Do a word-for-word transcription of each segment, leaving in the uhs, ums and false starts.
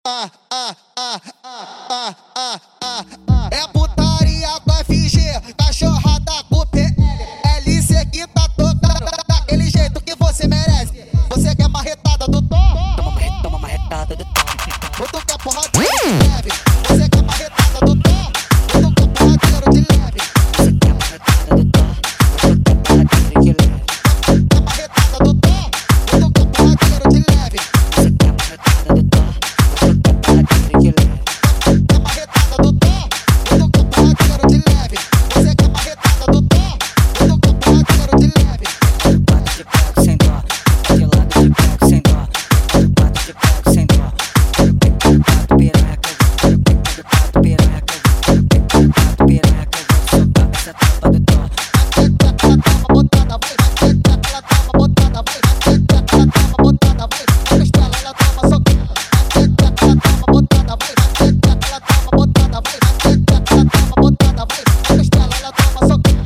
ah, ah, ah, ah, ah, ah, ah, ah. É putaria com F G, cachorrada com P L. L C que tá tocando daquele jeito que você merece. Você quer marretada do Tom? Toma marretada, toma marretada do Tom. Ou tu quer porradeiro de leve? Você quer marretada do Tom? Ou tu quer porradeiro de leve? Você quer marretada do Tom? Ou tu quer porradeiro de leve? Quer marretada do Tom? Ou tu quer porradeiro de leve? Você quer marretada do Tom? Ou tu quer porradeiro de leve? Quer marretada do Tom? Ou tu quer porradeiro de leve? Você quer marretada do Tom? Ou tu quer porradeiro de leve? Bate de pego sem dó, de lado de pego sem dó. Bate de pego sem dó. Eu pego do pato piranha, eu pego do pato piranha, eu pego do pato piranha, eu vou soltar essa tropa do Tom. Ela toma botada, vai, vai, ela toma botada, vai, vai, ela toma botada, vai, na costela ela toma socada. Ela toma botada, vai, vai, ela toma botada, vai, vai, ela toma botada, vai, na costela ela toma socada.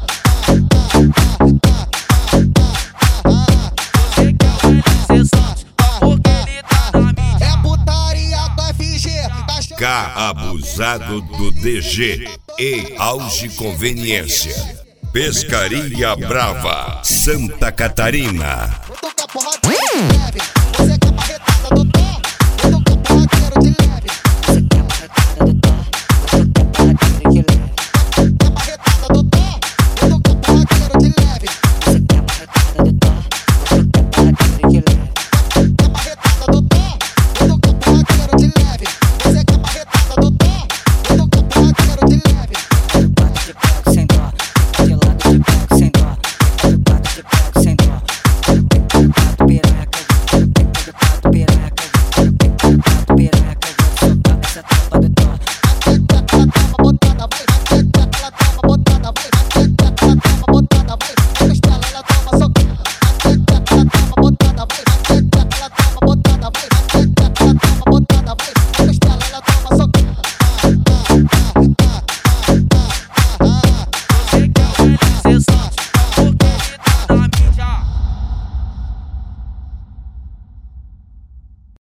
É putaria com F G, K abusado do D G e Auge Conveniência. Pescaria Brava, Santa Catarina. tu quer porrada de leve?